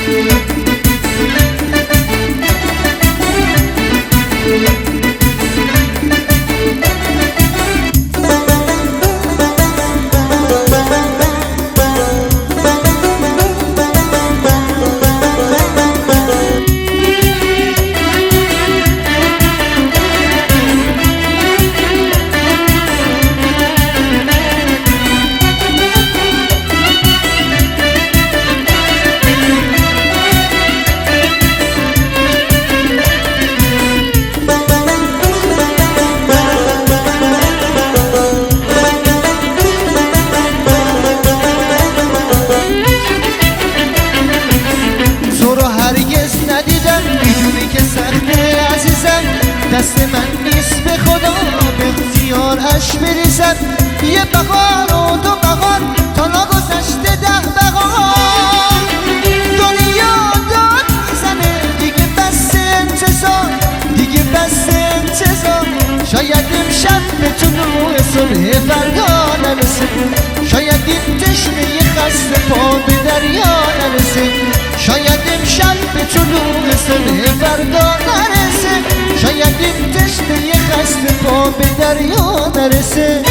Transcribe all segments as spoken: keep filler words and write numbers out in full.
دست من نیست به خدا به اختیارش بریزد یه بهار و دو بهار تا نگذشته ده بهار دنیا داد میزنه دیگه بس انتظار دیگه بس انتظار شاید امشب به طلوع صبح فردا نرسه شاید این تشنه خسته پا به دریا نرسه شاید امشب به طلوع صبح فردا نرسه شاید این تشنه خسته پا به دریا نرسه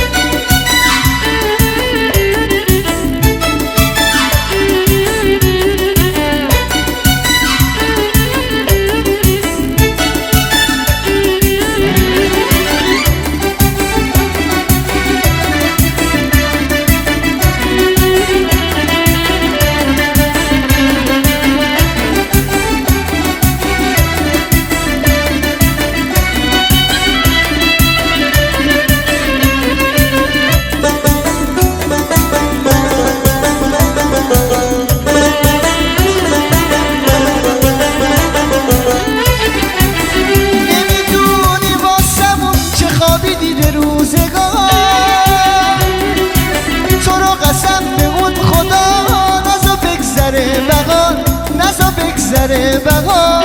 بگذره بهار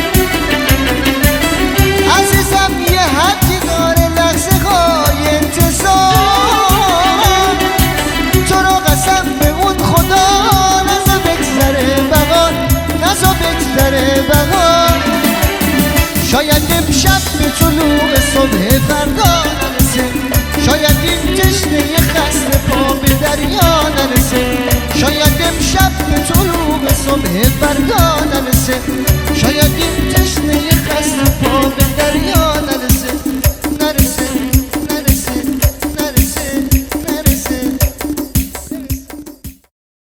عزیزم یه حدی داره لحظه های انتظار تو رو قسم به اون خدا نزا بگذره بهار نزا بگذره بهار شاید امشب به طلوع صبح فردا نرسه شاید این تشنه خسته پا به دریا نرسه شاید امشب به طلوع صبح فردا نرسه